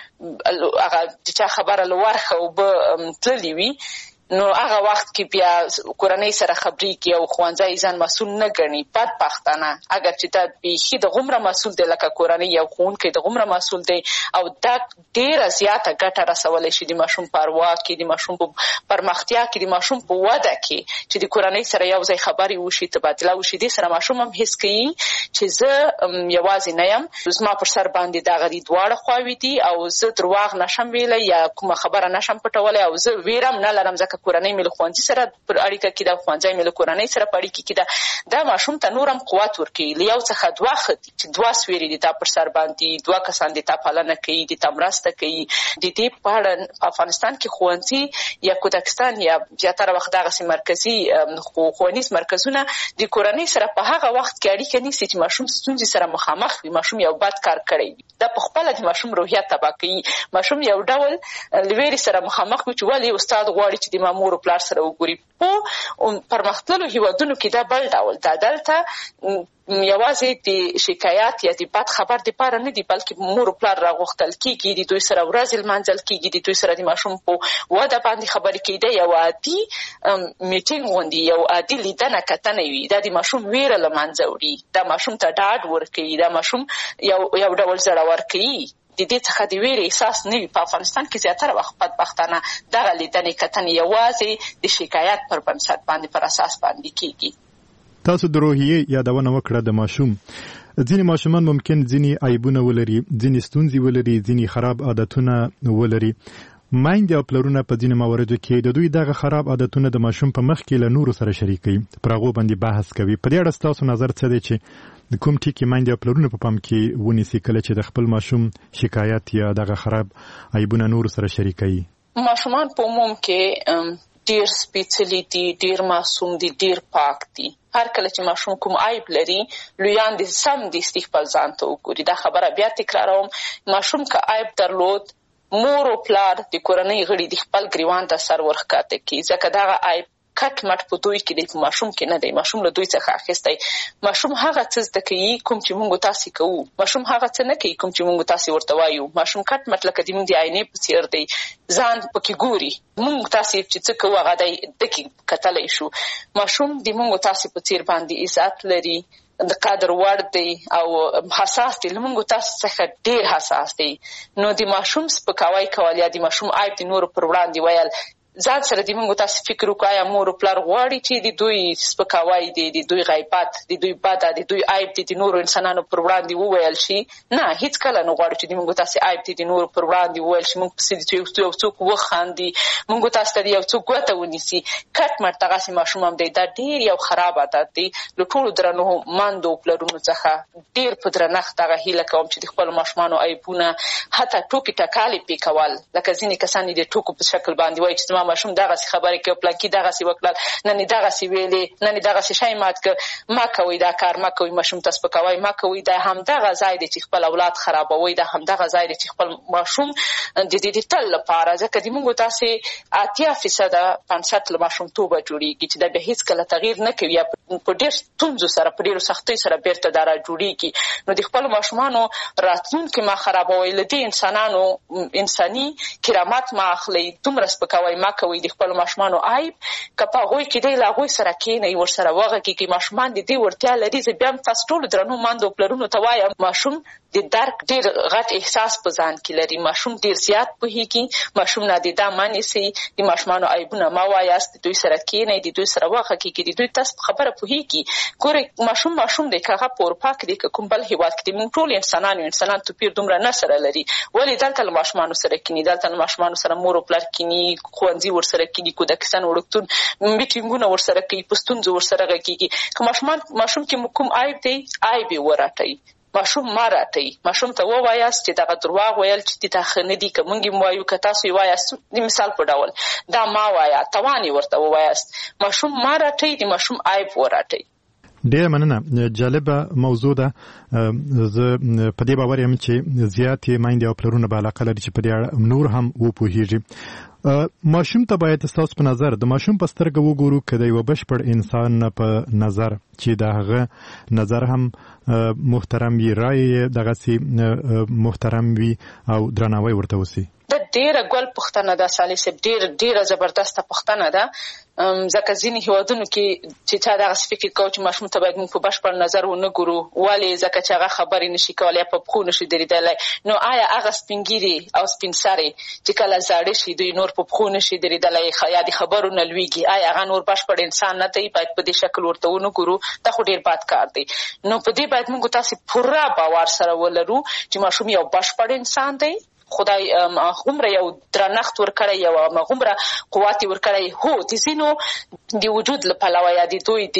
هغه د چا خبره له ورخه اوبه تللې وي، نو هغه وخت کې بیا کورنۍ سره خبرېږي او ښوونځی ځان مسؤل نه ګڼي. بدبختانه اگر چې دا بیخي د غومره مسؤل دی لکه کورنۍ یو ښوونکی د غومره مسؤل دی او دا ډېره زیاته ګټه رسولی شي د ماشوم په اروا کې، د ماشوم په پرمختیا کې، د ماشوم په وده کې، چې د کورنۍ سره یو ځای خبرې وشي، تبادله وشي. دې سره ماشوم هم حس کوي چې زه یوازې نه یم، زما پر سر باندې دغه دي دواړه خواوې دي او زه درواغ نشم ویلی یا کومه خبره نشم پټولی او زه ویره هم نه لرم ځکه کورنۍ مې له ښوونځي سره پر اړیکه کې ده، ښوونځی مې له کورنۍ سره په اړیکه کې ده. دا ماشوم ته نور هم قوت ورکوي، له یو څخه دوه ښه دي چې دوه سویرې دي تا پر سر باندې، دوه کسان دي تا پالنه کوي، دي تا مرسته کوي. د دې په اړه په افغانستان کې ښوونځي یا کودکستان یا زیاتره وخت دغسې مرکزي ښوونیز مرکزونه د کورنۍ سره په هغه وخت کې اړیکه نیسي چې ماشوم ستونزې سره مخامخ وي، ماشوم یو بد کار کړی وي. دا په خپله د ماشوم روحیه تباه کوي. ماشوم یو ډول له ویرې سره مخامخ وي چې ولې استاد غواړي چې د ما مور او پلار سره وګوري. په پرمختللو هېوادونو کې دا بل ډول ده. دلته یوازې د شکایت یا د بد خبر دپاره نه دي، بلکې مور او پلار راغوښتل کېږي، د دوی سره ورځې لمانځل کېږي، د دوی سره د ماشوم په وده باندې خبرې کوي. دا یو عادي میټینګ غوندې یو عادي لیدنه کتنه وي. دا د ماشوم ویره له منځه وړي، دا ماشوم ته ډاډ ورکوي، دا ماشوم یو یو ډول زړور کوي. د دې څخه د ویرې احساس نه وي. په افغانستان کې زیاتره وخت بدبختانه دغه لیدنې کتنې یوازې د شکایت پر بنسټ باندې پر اساس باندې کېږي. تاسو د روحیې یادونه وکړه د ماشوم. ځینې ماشومان ممکن ځینې عیبونه ولري، ځینې ستونزې ولري، ځینې خراب عادتونه ولري. میندې او پلرونه په ځینې مواردو کې د دوی دغه خراب عادتونه د ماشوم په مخ کې له نورو سره شریکوي، پر هغو باندې بحث کوي. په دې اړه ستاسو نظر څه دی چې د کوم ټکي میندې او پلرونه په پام کې ونیسي کله چې د خپل ماشوم شکایت یا دغه خراب عیبونه نورو سره شریکوي؟ ماشومان په عموم کې ډېر سپېڅلي دي، ډېر معصوم دي، ډېر پاک دي. هر کله چې ماشوم کوم عیب لري، لویان دې سمدستي خپل ځان ته وګوري. دا خبره بیا تکراروم، ماشوم که عیب درلود، مور او پلار د کورنۍ غړي د خپل ګریوان ته سر ورښکته کړي، ځکه دغه عیب کټ مټ په دوی کې دی، په ماشوم کې نه دی. ماشوم له دوی څخه اخیستی. ماشوم هغه څه زده کوي کوم چې موږ تاسې کوو. ماشوم هغه څه نه کوي کوم چې موږ تاسې ورته وایو. ماشوم کټ مټ لکه د موږ د آینې په څېر دی، ځان پکې ګوري. موږ تاسې چې څه کوو هغه دی دکې کتلی شو. ماشوم د موږ تاسې په څېر باندې عزت لري، د قدر وړ دی او حساس دی، له موږ تاسو څخه ډېر حساس دی. نو د ماشوم سپکاوی کول یا د ماشوم عیب د نورو پر وړاندې ویل، ځان سره د موږ تاسو فکر وکړو آیا مور او پلار غواړي چې د دوی سپکاوی دی، د دوی غیبت، د دوی بده، د دوی عیب دی د نورو انسانانو پر وړاندې وویل شي؟ نه، هېڅکله نه غواړو چې د موږ تاسو عیب دی د نورو پر وړاندې وویل شي، موږ پسې د یو څوک وخاندي، موږ تاسو ته د یو څوک ګوته ونیسي. کټ مټ دغسې ماشوم هم دی. دا ډېر یو خراب عادت دی. له ټولو درنو مندو پلرونو څخه ډېر په درنښت دغه هیله کوم چې د خپلو ماشومانو عیبونه حتی ټوکې ټکالې پې کول، لکه ځینې کسان یې د ټوکو په شکل باندې وایي چې زما ماشوم دغسې خبرې کوي، پلانکي دغسې وکړل، نن یې دغسې ویلې، نن یې دغسې شی مات کړ. مه کوئ دا کار، مه کوئ، ماشوم ته سپکاوی مه کوئ. دا همدغه ځای دی چې خپل اولاد خرابوئ. دا همدغه ځای دی چې خپل ماشوم د دې د تل لپاره، ځکه د موږ تاسې اتیا فیصده بنسټ له ماشومتوبه جوړېږي چې دا بیا هېڅکله تغییر نه کوي یا په ډېر ستونزو سره په ډېرو سختیو سره بېرته دا راجوړېږي. نو د خپلو ماشومانو راتلونکي مه خرابوئ. له دې انسانانو انساني کرامت مه اخلئ، دومره سپکاوی مه ما کوي د خپل ماشومانو عیب کپا غوي کې دی لا غوي سره کینې ور سره وغه کې ماشومان دي د ورتیا لري چې بیا تاسو ټول درنو ماندو پلرونو ته وایم ماشوم د درک ډیر غټ احساس په ځان کې لري ماشوم ډیر زیات پوهیږي ماشوم نه د دامن سي د ماشومانو عیبونه ما وایاست دوی سره کینې د دوی سره وغه کې کې دوی تاسو خبره پوهیږي ګوره ماشوم ماشوم د کاغه پور پاک دي کوم بل هیواد کې موږ ټول انسانان یو انسانان توپیر دومره نه سره لري ولې دلته ماشومان سره کینی دلته ماشومان سره مور او پلار کینی خوانځي ور سره کینی کو د کسان وړکتون میټینګونه ور سره کوي پستون زور سره کوي که ماشومان ماشوم کې کوم عیب دی عیب وراتای ماشوم ماراتای ماشوم ته ووایاست چې دا دروغ ویل چې تا خنه دي کومګي موایو که تاسو وایاست د مثال په ډول دا ما وایا توانی ورته وایاست ماشوم ماراتای د ماشوم عیب وراتای ډېر مننه جالبه موضوع ده زه په دې باور یم چې زیاتې میندې او پلرونه به علاقه لري چې په دې اړه نور هم وپوهیږي ماشوم ته باید ستاسو په نظر د ماشوم په سترګه وګورو که د یو بشپړ انسان په نظر چې د هغه نظر هم محترم وي رایې دغسې محترم وي او درناوی ورته وسي د ډیره ګل پښتنه ده صالح صاحب ډیره ډیره زبردسته پښتنه ده ځکه ځینې هیوادونو کې چې چا دغه فکر کوي چې ماشوم ته باید موږ په بشپړ نظر ونه ګورو ولې ځکه چې هغه خبرې نشي کولی په پښو نشي درېدلی نو آیا هغه سپین ږیري او سپین سرې چې کله زاړه شي دوی نور په پښو نشي درېدلی یا د خبرو نه لویږي آیا هغه نور بشپړ انسان نه دی باید په دې شکل ورته ونه ګورو دا خو ډېر بد کار دی نو په دې باید موږ تاسې پوره باور سره ولرو چې ماشوم یو بشپړ انسان دی خدای هغومره یو درنښت ورکړی یو هغومره قوت یې ورکړی هو د ځینو د وجود له پلوه یا د دوی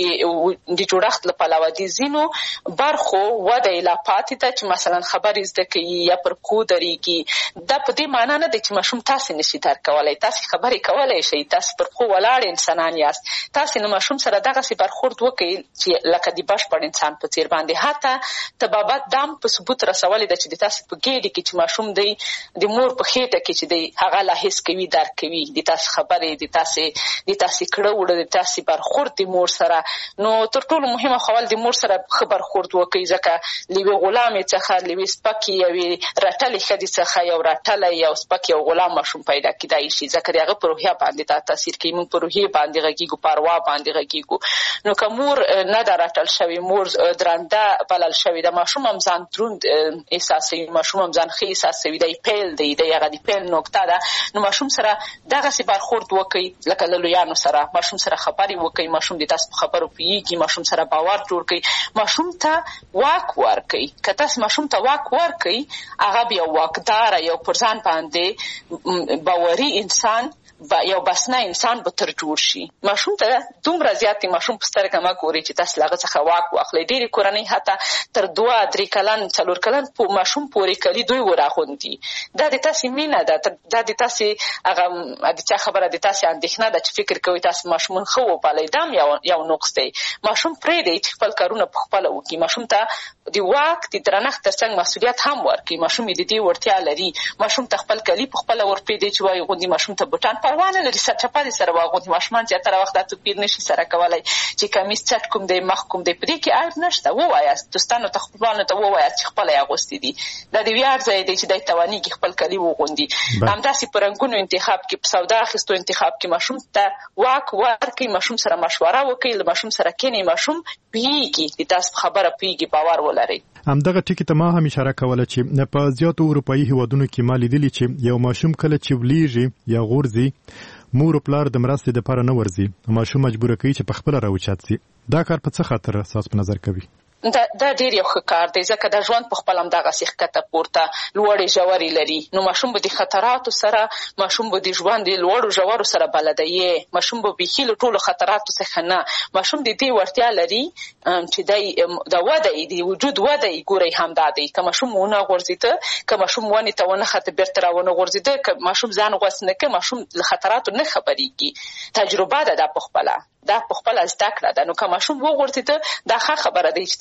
د جوړښت له پلوه د ځینو برخو وده یې لا پاتې ده چې مثلا خبرې زده کوي یا پر پښو درېږي دا په دې معنا نه ده چې ماشوم تاسې نشي درک کولی تاسې خبرې کولی شئ تاسې پر پښو ولاړ انسانان یاست تاسې له ماشوم سره دغسې برخورد وکړئ چې لکه د بشپړ انسان په څېر باندې حتی طبابت دام په ثبوت رسولې ده چې د تاسې په ګېډې کې چې ماشوم دی د مور په خېټه کې چې دی هغه لا حس کوي درک کوي د تاسې خبرې د تاسې د تاسې کړه وړه د تاسې برخورد د مور سره نو تر ټولو مهمه خو د مور سره ښه برخورد وکړئ ځکه له یوې غلامې څخه له یوې سپکې یوې رټلې ښځې څخه یو رټلی یو سپک یو غلام ماشوم پیدا کېدای شي ځکه د هغه په روحیه باندې دا تاثیر کوي موږ په روحیې باندې غږېږو په اروا باندې غږېږو نو که مور نه ده رټل شوې مور درنده بلل شوې ده ماشوم هم ځان دروند احساسوي ماشوم هم ځان ښه احساسوي دی پیل دی د هغه د پیل نقطه ده نو ماشوم سره دغسې برخورد وکړئ لکه له لویانو سره ماشوم سره خبرې وکړئ ماشوم د تاسو په خبرو پوهېږي ماشوم سره باور جوړ کړئ ماشوم ته واک ورکړئ که تاسو ماشوم ته واک ورکړئ هغه بیا واکداره یو پر ځان باندې باوري انسان با یو بسنه انسان به تر جوړ شي ماشوم ته دومره زیات ماشوم په سترګه مه ګورئ چې تاسو له هغه څخه واک واخلئ ډېرې کورنۍ حتی تر دوه درې کلن څلور کلن ماشوم پورې کلي دوی وراغوندي دا د تاسې مینه ده دا د تاسې هغه د چا خبره د تاسې اندېښنه ده چې فکر کوئ تاسو ماشومان ښه وپالئ دا هم یو یو نقص دی ماشوم پرېږدئ چې خپل کارونه په خپله وکړي ماشوم ته د واک د درنښت تر څنګ مسؤلیت هم ورکړي ماشوم یې د دې وړتیا لري ماشوم ته خپل کلي په خپله ورپرېږدئ چې وایي غوندې ماشوم ته بوټان پروا نه لري سرچپه دې سره واغوندي ماشومان زیاتره وخت دا توپیر نشي سره کولی چې کمیس چټ کوم دی مخ کوم دی په دې کې عیب نشته ووایاست دوستانو ته خپلوانو ته ووایاست چې خپله یې اغوستي دي دا د ویاړ ځای دی چې دی توانیږي خپل کالي وغوندي همداسې په رنګونو انتخاب کې په سودا اخیستو انتخاب کې ماشوم ته واک ورکړئ ماشوم سره مشوره وکړئ له ماشوم سره کښېنئ ماشوم پوهېږي د تاسو په خبره پوهېږي باور ولرئ همدغه ټکي ته ما هم اشاره کوله چې په زیاتو اروپایي هیوادونو کې ما لیدلي چې یو ماشوم کله چې ولیږي یا غورځي مور او پلار د مرستې دپاره نه ورځي ماشوم مجبوره کوي چې په خپله راوچت سي دا کار په څه خاطر ستاسو په نظر کوي دا دا ډېر یو ښه کار دی ځکه دا ژوند په خپل همدغسې ښکته پورته لوړې ژورې لري نو ماشوم به د خطراتو سره ماشوم به د ژوند د لوړو ژورو سره بلده یې ماشوم به بیخي له ټولو خطراتو څخه نه ماشوم د دې وړتیا لري چې دی د وده یې د وجود وده یې ګورئ همدا دی که ماشوم ونه غورځېده که ماشوم ونې ته ونښته بېرته را ونه غورځېده که ماشوم ځان غوڅ نه کړي ماشوم له خطراتو نه خبرېږي تجربه ده دا په خپله دا په خپله زده کړه ده نو که ماشوم وغورځېده دا ښه خبره دی چې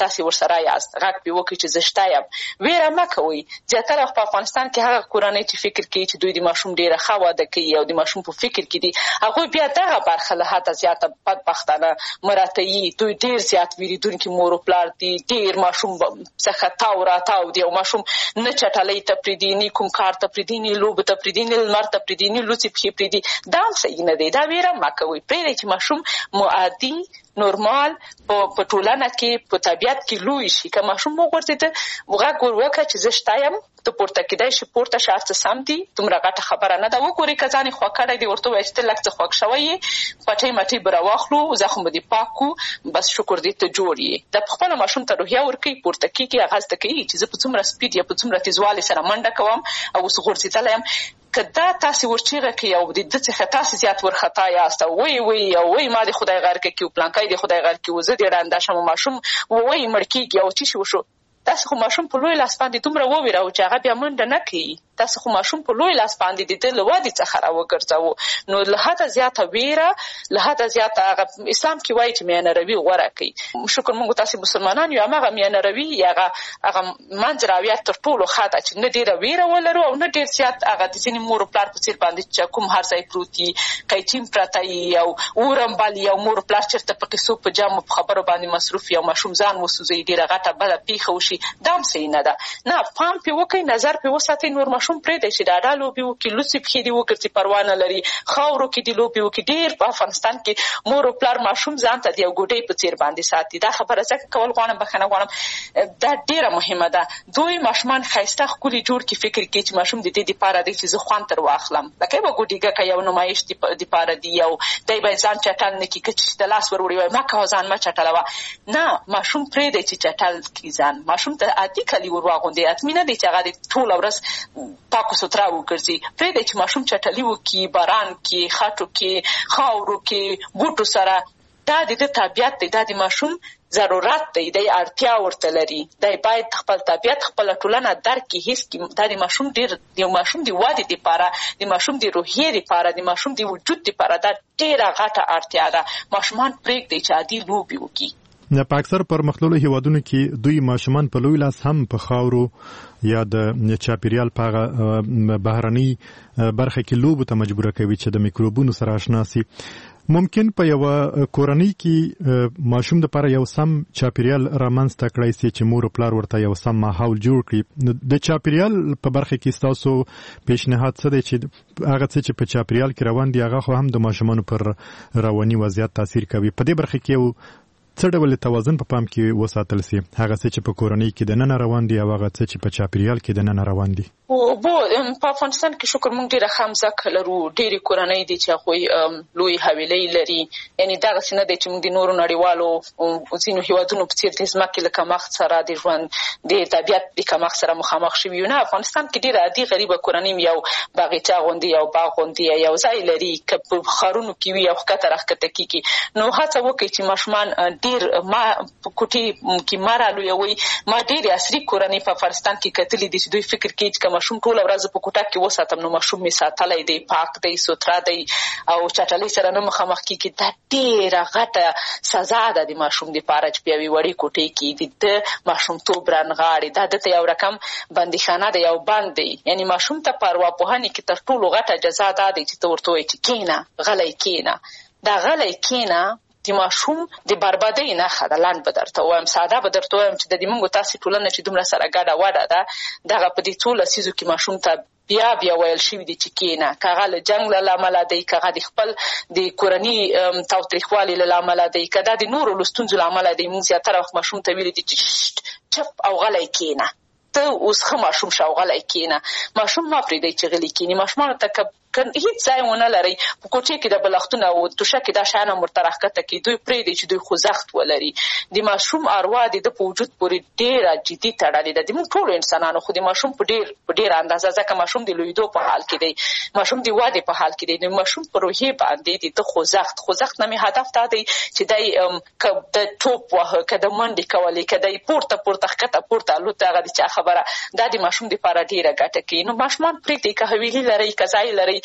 تاسو ورسره یاست غږ په وکړي چې زه شته یم ویره مه کوئ زیاتره په افغانستان کې هغه کورنۍ چې فکر کوي چې دوی د ماشوم ډېره ښه واده کوي او د ماشوم په فکر کې دي هغوی بیا دغه برخه له حده زیاته بدبختانه مراته یي دوی ډېر زیات ویرېدونکي مور و پلار دي ډېر ماشوم څخه تاو راتاو دي او ماشوم نه چټلۍ ته پرېږدي نه کوم کار ته پرېږدي نه لوبو ته پرېږدي نه لمر ته پرېږدي نه لوڅې پښې پرېږدي دا هم صحیح نه دی دا ویره مه کوئ پرېږدئ چې ماشوم معادي نورمال په ټولنه کې په طبیعت کې لوی شي که ماشوم وغورځېده غږ ور وکړه چې زه شته یم ته پورته کېدای شي پورته شه هر څه سم دي دومره غټه خبره نه ده وګورئ که ځان یې خوښ کړی دی ورته ووایه چې ته لږ څه خوښ شوی یې پټۍ مټۍ به راواخلو زخم به دې پاک کړو بس شکر دې ته جوړ یې دا پخپله ماشوم ته روحیه ورکوي پورته کېږي هغه زده کوي چې زه په څومره سپید یا په څومره تیزوالي سره منډه کوم او اوس غورځېدلی یم که دا تاسې ورچیغه کوي او د ده څخه تاسې زیات ورخطا یاست او وایي وایي او وایي ما دې خدای غر کړي و پلانکی دې خدای غر کړي و زه دې ړنده شم او ماشوم وایي مړ کېږي او څه شي وشو تاسو خو ماشوم په لوی لاس باندې دومره وویراوه چې هغه بیا منډه نه کوي تاسو خو ماشوم په لوی لاس باندې د ده له وادي څخه راوګرځوو نو له حده زیاته ویره له حده زیاته هغه اسلام کې وایي چې میانه روي غوره کوي شکر مونږ تاسې مسلمانان یو هماغه میانه روي یا هغه هغه منځ راویه تر ټولو ښه ده چې نه ډېره ویره ولرو او نه ډېر زیات هغه د ځینې مور و پلار په څېر باندې چې کوم هر ځای پروت وي قیچین پرته وي او اور بل یو مور و پلار چېرته په قصو په جامو په خبرو باندې مصروف وي او ماشوم ځان وسوځوي ډېره غټه بده پیښه وشي دا هم صحیح نه ده نه پام پرې وکړئ نظر پرې وساتئ نور ماشوم پرېږدئ چې ډاډه لوبې وکړي لوڅې پښې دې وګرځي پروا نه لري خاورو کې دې لوبې وکړي ډېر په افغانستان کې مور و پلار ماشوم ځان ته د یو ګوډۍ په څېر باندې ساتي دا خبره ځکه کول غواړم بښنه غواړم دا ډېره مهمه ده دوی ماشومان ښایسته ښکلي جوړ کړي فکر کوي چې ماشوم د دې دپاره دی چې زه خوند تر واخلم لکه یوه ګوډیګکه یو نمایش دپاره دي او دی باید ځان چټل نه کړي که چې د لاس ور وړي وایي مه کوه ځان مه چټلوه نه ماشوم پرېږدئ چې چټل کړي ځان ماشوم ته عادي کالي ور واغوندئ حتمي نه دی چې هغه دې ټوله ورځ پاکو سوتره وګرځي پرېږدئ چې ماشوم چټلي وکړي باران کې خټو کې خاورو کې بوټو سره دا د ده طبیعت دی دا د ماشوم ضرورت دی دی اړتیا ورته لري دی باید خپل طبیعت خپله ټولنه درک کړي حس کړي دا د ماشوم ډېر د ماشوم د ودې دپاره د ماشوم د روحیې دپاره د ماشوم د وجود دپاره دا ډېره غټه اړتیا ده ماشومان پرېږدئ چې عادي لوبې وکړي په اکثر پرمختللو هیوادونو کې دوی ماشومان په لوی لاس هم په خاورو یا د چاپیریال په هغه بهرني برخه کې لوبو ته مجبوره کوي چې د میکروبونو سره اشنا سي ممکن په یو کورنۍ کې ماشوم دپاره یو سم چاپیریال رامنځته کړی سي چې مور او پلار ورته یو سم ماحول جوړ کړي د چاپیریال په برخه کې ستاسو پیشنهاد څه دی چې هغه څه چې په چاپیریال کې روان دي هغه خو هم د ماشومانو پر رواني وضعیت تاثیر کوي په دې برخه کې یو څه ډول توازن په پام کې وساتل سي هغه څه چې په کورنۍ کې د نن روان دي او هغه څه چې په چاپیریال کې د نن روان دي او بو په افغانستان کې شکر مونږ ډېره ښه مځکه لرو ډېرې کورنۍ دي چې هغوی لوی حویلۍ لري یعنې دغسې نه دی چې مونږ د نورو نړیوالو ځینو هېوادونو په څېر د ځمکې له کمښت سره د ژوند د طبیعت د کمښت سره مخامخ شوي یو نه افغانستان کې ډېره عادي غریبه کورنۍ یو باغچه غوندې یو باغ غوندې یو ځای لري که په ښارونو کې وي او ښکته راښکته کېږي نو هڅه وکړئ چې ماشومان ډېر ما په کوټې کې ما رالویوئ ما ډېرې عصري کورنۍ په افغانستان کې کتلي دي چې دوی فکر کوي چې که ماشوم ټوله ورځ په کوټه کې وساتم نو ماشوم مې ساتلی دی پاک دی سوتره دی او چټلۍ سره نه مخامخ کېږي دا ډېره غټه سزا ده د ماشوم دپاره چې په یوې وړې کوټې کې د ده ماشومتوب رانغاړي دا ده ته یو رقم بندیخانه دی یو بند دی یعنې ماشوم ته په ارواپوهنې کې تر ټولو غټه جزا دا دی چې ته ورته وایې چې کښېنه غلی کښېنه دا غلی کښېنه د ماشوم د بربادۍ نښه ده لنډ به درته ووایم ساده به درته ووایم چې د دې مونږ تاسې ټولنه چې دومره سره ګډه وډه ده دغه په دې څو لسیزو کې ماشوم ته بیا بیا ویل شوي دي چې کښېنه که هغه له جنګ له امله دی که هغه د خپل د کورني تاوتریخوالي له امله دی که دا د نورو له ستونزو له امله دی مونږ زیاتره وخت ماشوم ته ویلي دي چې چپ او غلی کښېنه ته اوس ښه ماشوم شه او غلی کښېنه ماشوم مه پرېږدئ چې غلي کښېني ماشومانو ته که هیڅ ځای ونه لرئ په کوټې کې د بلښتونه او توشکې دا شیان هم ورته راښکته کړي دوی پرېږدئ چې دوی خوځښت ولري د ماشوم اروا د ده په وجود پورې ډېره جدي تړلې ده د موږ ټولو انسانانو خو د ماشوم په ډېر په ډېره اندازه ځکه ماشوم د لویدو په حال کې دی ماشوم د ودې په حال کې دی د ماشوم په روحیې باندې د ده خوځښت خوځښت نه مې هدف دا دی چې دی که د ټوپ وهه که د منډې کولې که دی پورته پورته ښکته پورته الوت هغه د چا خبره دا د ماشوم دپاره ډېره ګټه کوي نو ماشومان پرېږدئ که حویلي لرئ که ځای لرئ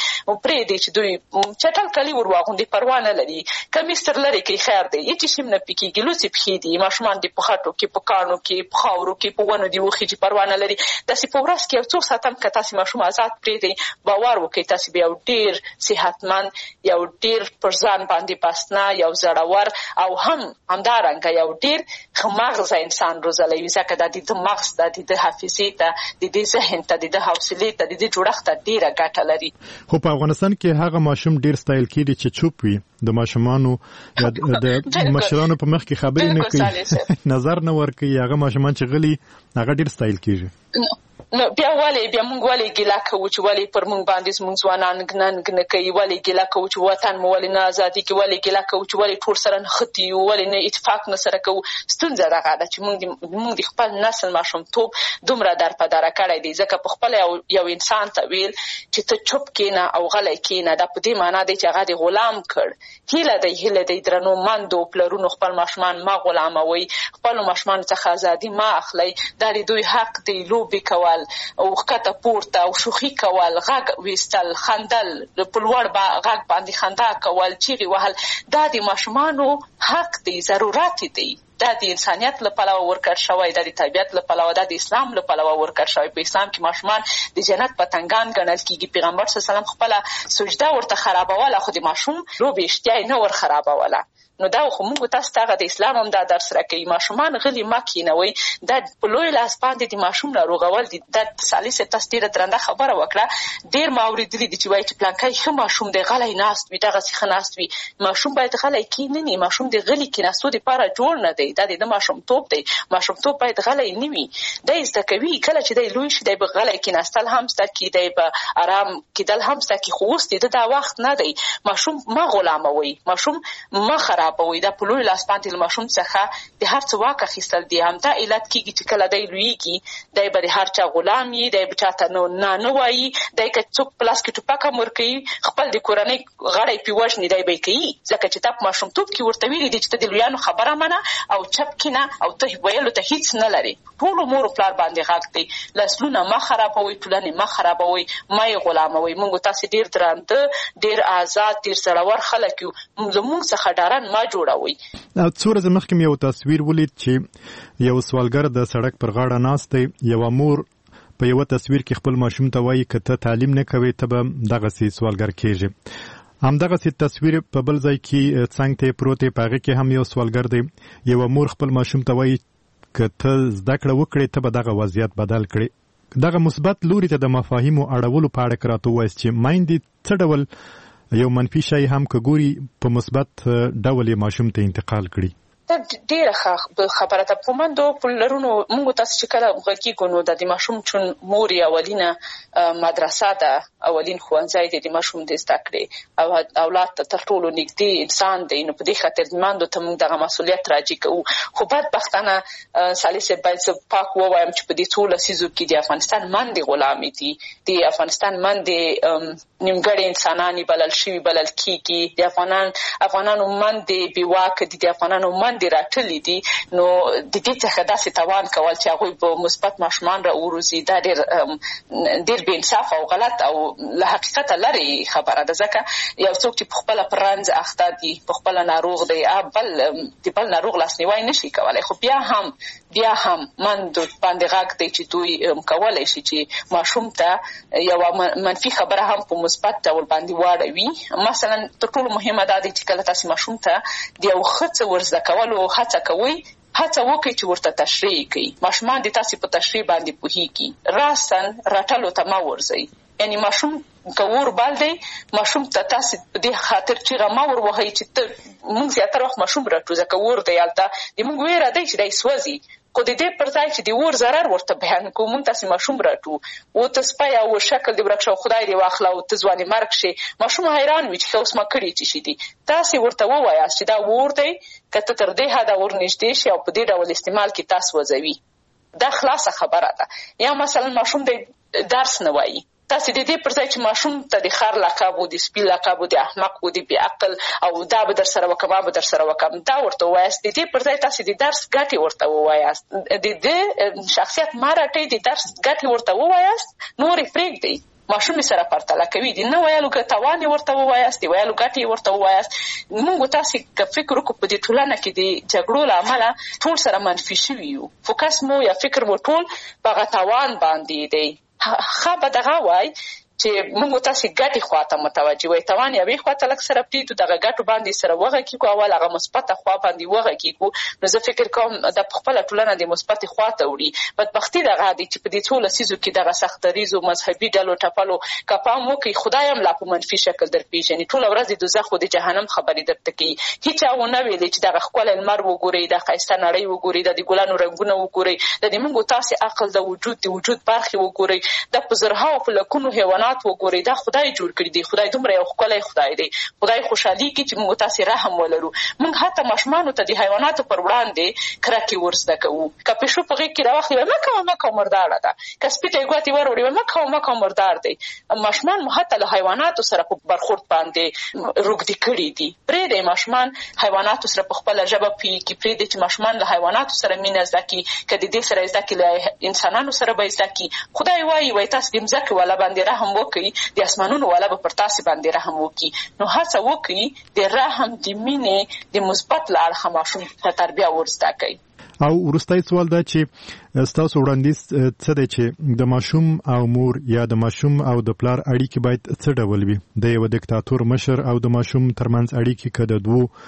پرې دی چې دوی چټل کالي ور واغوندي پروا نه لري کمیس تر لرې کوي خیر دی هیڅ شي نه پکېږي لوڅې پښې دي ماشومان دي په خټو کې په کاڼو کې په خاورو کې په ونو دي وخی چې پروا نه لري داسې په ورځ کې یو څو ساعت هم که تاسې ماشوم آزاد پرېږدئ باور وکړئ تاسې به یو ډېر صحتمند یو ډېر پر ځان باندې بسنه یو زړور او هم همدارنګه یو ډېر ښه مغزه انسان روزلی وي ځکه دا د ده مغز ته د ده حافظې ته د دې ذهن ته د ده حوصلې ته د دې جوړښت ته ډېره ګټه لري. خو په افغانستان کې هغه ماشوم ډېر ستایل کېږي چې چوپ وي د ماشومانو د مشرانو په مخ کې خبرې نه کوي نظر نه ورکوي هغه ماشومان چې غلي هغه ډېر ستایل کېږي. نو بیا ولې بیا موږ ولې ګیله کوو چې ولې پر موږ باندې زموږ ځوانان ننګ نه کوي ولې ګیله کوو چې وطن مو ولې نه ازادي کوي ولې ګیله کوو چې ولې ټول سره نښتي یو ولې نه اتفاق نه سره کوو ستونزه دغه ده چې موږ موږ د خپل نسل ماشومتوب دومره درپدره کړی دی ځکه په خپله یو یو انسان ته ویل چې ته چوپ کښېنه او غلی کښېنه دا په دې معنا دی چې هغه دې غلام کړ هیله دی هیله دی درنو مندو پلرونو خپل ماشومان مه غلاموئ خپلو ماشومانو څخه ازادي مه اخلئ دا د دوی حق دی لوبې کول او ښکته پورته او شوخي کول غږ ویستل خندل په لوړ غږ باندې خندا کول چیغې وهل دا د ماشومانو حق دی ضرورت دی دا د انسانیت له پلوه ورکړ شوی دا د طبیعت له پلوه دا د اسلام له پلوه ورکړ شوی په اسلام کې ماشومان د جنت پتنګان ګڼل کېږي پیغمبر صلی الله علیه وسلم خپله سجده ورته خرابوله خو د ماشوم لوبې اشتیا یې نه ور خرابوله نو دا خو موږ تاسو ته د اسلام هم دا درس راکوي ماشومان غلي مه کښېنوئ دا په لوی لاس باندې د ماشوم ناروغول دي دا سالي صاحب تاسو ډېره درنده خبره وکړه ډېر ما اورېدلي دي چې وایي چې پلانکی ښه ماشوم دی غلی ناست وي دغسې ښه ناست وي ماشوم باید غلی کښېنني ماشوم د غلي کښېناستو دپاره جوړ نه دی دا د ده ماشومتوب دی ماشومتوب باید غلی نه وي دی زده کوي کله چې دی لوی شي دی به غلی کښېناستل هم زده کړي دی به ارام کېدل هم زده کړي خو اوس د ده دا وخت نه دی ماشوم مه غلاموئ ماشوم مه خرابوئ دا په لوی لاس باندې له ماشوم څخه د هر څه واک اخیستل دي همدا علت کېږي چې کله دی لویږي دی به د هر چا غلام وي دی به چاته نه نه وایي دی که څوک په لاس کې ټوپک هم ورکوي خپل د کورنۍ غړی پرې وژني دی به یې کوي ځکه چې تا په ماشومتوب کې ورته ویلي دي چې ته د لویانو خبره منه او چپ کښېنه او ته ویلو ته هېڅ نه لرې ټولو مور و پلار باندې غږ دی نسلونه مه خرابوئ ټولنې مه خرابوئ مه یې غلاموئ موږ تاسې ډېر درانده ډېر آزاد ډېر زړور خلک یو له موږ څخه ډارن مه جوړوئ. څو ورځې مخکې مې یو تصویر ولید چې یو سوالګر د سړک پر غاړه ناست دی یوه مور په یوه تصویر کې خپل ماشوم ته وایي که ته تعلیم نه کوې ته به دغسې سوالګر کېږې همدغسې تصویر په بل ځای کې څنګ ته یې پروت دی په هغې کې هم یو سوالګر دی یوه مور خپل ماشوم ته وایي که ته زده کړه وکړې ته به دغه وضعیت بدل کړې دغه مثبت لوري ته د مفاهیمو اړولو په اړه که راته ووایاست چې میندې څه ډول یو منفي شی هم که ګوري په مثبت ډول یې ماشوم ته انتقال کړي دا ډېره ښه خبره ده په مندو پلرونو موږ تاسو چې کله غږیږو نو د ماشوم چون مور یې اولینه مدرسه ده اولین ښوونځی دی د ماشوم د زده کړې او اولاد ته تر ټولو نږدې انسان دی نو په دې خاطر د مندو ته موږ دغه مسؤلیت راجع کوو خو بدبختانه سالي صاحب باید زه پاک ووایم چې په دې څو لسیزو کې د افغانستان مندې غلامې دي د افغانستان مندې نیمګړې انسانانې بلل شوي بلل کېږي د افغانان افغانانو مندې بېواکه دي د افغانانو مندې راټلي دي نو د دې څخه داسې توان کول چې هغوی به مثبت ماشومان راوروزي دا ډېر ډېر بې انصافه او غلط او له حقیقته لرې خبره ده ځکه یو څوک چې په خپله پر رنځ اخته دي په خپله ناروغ دی بل د بل ناروغ لاسنیوی نشي کولی خو بیا هم بیا هم مندو باندې غږ دی چې دوی کولی شي چې ماشوم ته یوه منفي خبره هم په مثبت ډول باندې واړوي مثلا تر ټولو مهمه دا دی چې کله تاسې ماشوم ته د یو ښه څه ور زده کولو هڅه کوئ هڅه وکړئ چې ورته تشریح کړئ ماشومان د تاسې په تشریح باندې پوهېږي راسن رټلو ته مه ورځئ یعنی ماشوم که اور بل دی ماشوم ته تاسې په دې خاطر چیغه مه ور وهئ چې ته موږ زیاتره وخت ماشوم رټو ځکه اور دی هلته د موږ ویره دی چې دی سوځي خو د دې پر ځای چې د اور ضرر ورته بیان کوو موږ تاسې ماشوم راټو و ته سپی او شکل دې ورک شو خدای دې واخله او ته ځوانې مرګ شي ماشوم حیران وي چې ښه اوس ما کړي څه شي دي تاسې ورته ووایاست چې دا اور دی که ته تر دې حده ور نږدې شي او په دې ډول استعمال کې تاسو وځوي دا خلاصه خبره ده یا مثلا ماشوم د درس نه وایي تاسې د دې پر ځای چې ماشوم ته د خر لقب و د سپي لقب و د احمق و د بې عقل او دا به در سره وکړم هغه به در سره وکړم دا ورته ووایاست د دې پر ځای تاسې د درس ګټې ورته ووایاست د دې شخصیت مه رټئ د درس ګټې ورته ووایاست نور یې پرېږدئ ماشوم سره پرتله کوي دي نه ویلو ګټوان ورته ووایاست دی ویلو ګټې ورته ووایاست. موږ تاسو که فکر وکړو په دې ټولنه کې د جګړو له امله ټول سره منفي شوي یو، فوکس مو یا فکر مو ټول په هغه تاوان باندې دی. ښه به دغه وای چې موږ تاسو ګټې خواته متوجه وای، تاوان یوې خواته لږ سره پرېږدو، دغه ګټو باندې سره وغږېږو، اول هغه مثبته خوا باندې وغږېږو. نو زه فکر کوم د خپله ټولنه د مثبتې خوا ته وړي. بدبختي دغه دی چې په دې څو لسیزو کې دغه سختدریزو مذهبي ډلو ټپلو که پام وکړي خدای هم لا په منفي شکل در پېژني. ټوله ورځ د دوزخ او د جهنم خبرې درته کوي. هېچا ونه ویلې چې دغه ښکلی لمر وګورئ، د ښایسته نړۍ وګورئ، د د ګلانو رنګونه وګورئ، د د موږ تاسې عقل د وجود د وجود برخې وګورئ، د په زرهاو په لکونو حیوانات وګورئ. دا خدای جوړ کړي دی. خدای دومره یو ښکلی خدای دی. خدای خوشحالېږي چې موږ تاسې رحم ولرو. موږ حتی ماشومانو ته د حیواناتو پر وړاندې کرکې ور زده کوو. که پیشو په غېږ کې راواخلي وایي مه کوه مه کوه مرداره ده، که سپي ته یې ګوتې وروړي وایي مه کوه مه کوه مردار دی. ماشومان مو حتی له حیواناتو سره په برخورد باندې روږدي کړي دي. پرېږدئ ماشومان حیواناتو سره په خپله ژبه پوهېږي. پرېږدئ چې ماشومان له حیواناتو سره مینه زده کړي. که د دې سره یې زده کړي له انسانانو سره به یې زده کړي. خدای وایي وایي تاسو د مځکې والا باندې رحم وکړئ، د اسمانونو والا به پر تاسې باندې رحم وکړي. نو هڅه وکړي د رحم د مینې د مثبت له اړخه ماشوم ته تربیه ور زده کړئ. او وروستی سوال دا چې ستاسو وړاندیز څه دی چې د ماشوم او مور یا د ماشوم او د پلار اړیکې باید څه ډول وي؟ د یو دیکتاتور مشر او د ماشوم ترمنځ اړیکې که د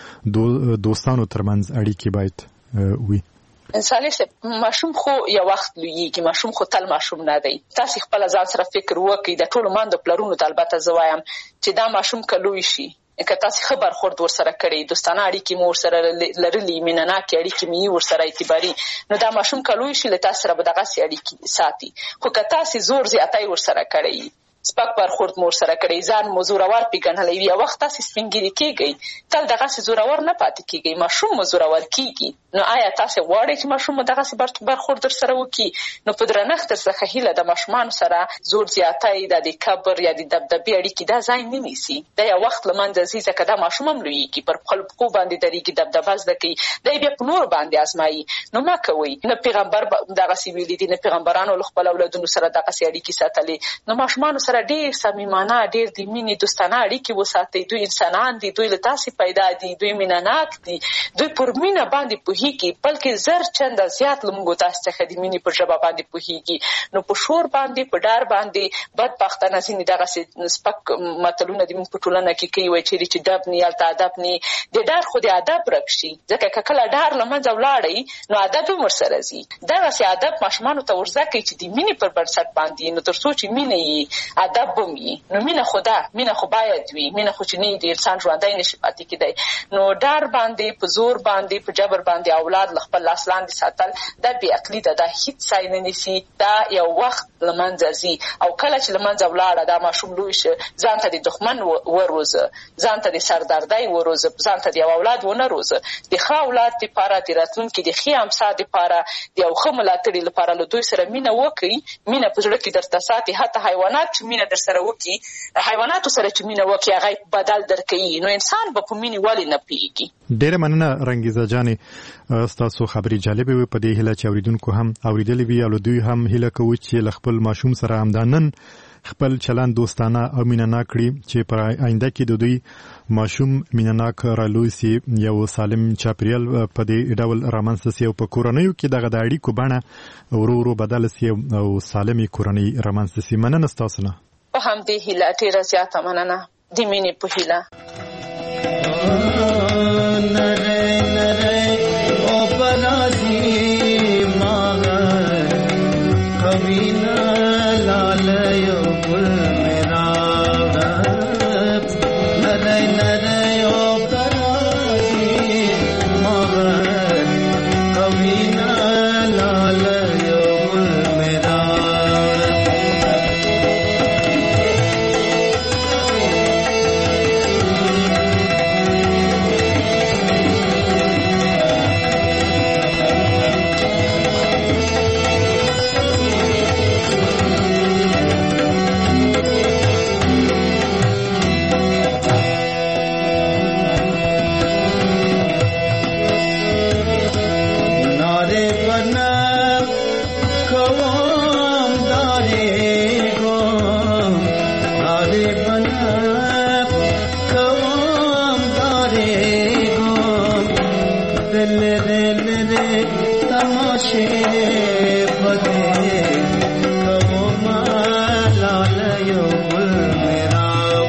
دوو دوستانو ترمنځ اړیکې باید وي؟ انساني ماشوم خو یو وخت لویږي، ماشوم خو تل ماشوم نه دی. تاسې خپله ځان سره فکر وکړئ. د ټولو ماندو پلرونو ته البته زه وایم چې دا ماشوم که لوی شي، که تاسې ښه برخورد ورسره کړئ، دوستانه اړیکې مو ورسره لرلي، مینهناکې اړیکې مو یې ورسره اعتباري، نو دا ماشوم که لوی شي له تاسې سره به دغسې اړیکې ساتي. خو که تاسې زور زیاتی ورسره کړئ، سپک برخورد مو ورسره کړئ، ځان مو زورور پېژنلی وي، یو وخت تاسې سپین ږیري کېږئ، تل دغسې زورور نه پاتې کېږئ، ماشوم مو زورور کېږي. نو آیا تاسې غواړئ چې ماشوم مو دغسې برخورد درسره وکړي؟ نو په درنښت درڅخه هیله د ماشومانو سره زور زیاتی، دا د کبر یا د دبدبې اړیکې دا ځای نه نیسي. دا یو وخت له منځه ځي، ځکه دا ماشوم هم لویېږي، پر خپلو پښو باندې درېږي، دبدبه زده کوي، دا یې بیا په نورو باندې ازمایي. نو مه کوئ. نه پیغمبر دغسې ویلي دي، نه پیغمبرانو له خپلو اولادونو سره دغسې اړیکې ساتلې. نو ماشومانو سره ډېر صمیمانه، ډېر د مینې دوستانه اړیکې وساتئ. دوی انسانان دي، دوی له تاسې پیدا دي، دوی مینهناک دي، دوی پر مینه باندې پوهېږي، بلکې زر چنده زیات له موږ تاسو څخه د مینې په ژبه باندې پوهېږي. نو په شور باندې، په ډار باندې بدبختانه ځینې دغسې سپک متلونه د موږ په ټولنه کې کوي، وایي چېرې چې ډب نی هلته ادب نی. د ډار خو د ادب ورک شي، ځکه که کله ډار له منځه ولاړئ نو ادب هم ورسره ځي. دغسې ادب ماشومانو ته ور زده کړئ چې د مینې پر بنسټ باندې، نو تر څو چې مینه یي ادب به وي. نو مینه خو ده، مینه خو باید وي. مینه خو چې نه د انسان ژوندی نشي پاتې کېدی. نو ډار باندې، په زور باندې، په جبر باندې اولاد له خپل لاس لاندې ساتل دا بې عقلي ده. دا هېڅ ځای نه نیسي. دا یو وخت له منځه ځي، او کله چې له منځه ولاړه دا ماشوم لوی شه، ځان ته د دښمن وروزه، ځان ته د سردردۍ وروزه، ځان ته د یو اولاد ونه روزه. د ښه اولاد دپاره، د راتلونکي د ښې امسا دپاره، د یو ښه ملاتړي لپاره له دوی سره مینه وکړئ. مینه په زړه کې درته ساتي. حتی حیوانات چې مینه در سره وکړي، حیواناتو سره چې مینه وکړي هغه یې بدل درکوي. نو انسان به په مینې ولې نه پوهېږي؟ ډېره مننه رنګیزه جانې، ستاسو خبرې جالبې وې. په دې هیله چې اورېدونکو هم اورېدلې وي، او له دوی هم هیله کوو چې له خپل ماشوم سره همدا نن خپل چلند دوستانه او مینهناک کړي، چې په آینده کې د دوی ماشوم مینهناک رالوی سي، یو سالم چاپېریال په دې ډول رامنځته سي، او په کورنیو کې دغه د اړیکو بڼه ورو ورو بدله سي او سالمې کورنۍ رامنځته سي. مننه ستاسو نه. په همدې هیله ډېره زیاته مننه، د مینې په هیله. दिल रे रे तमाशे बदे कहो लाल यो गुल मेरा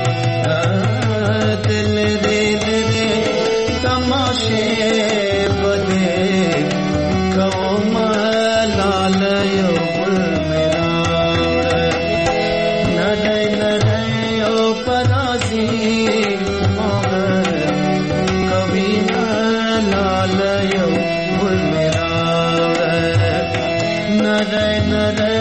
दिल रे रे तमाशे बदे कहो लाल यो गुल मेरा न रे न रे ओ परासी कभी न लाल यो गुल मेरा न रे न रे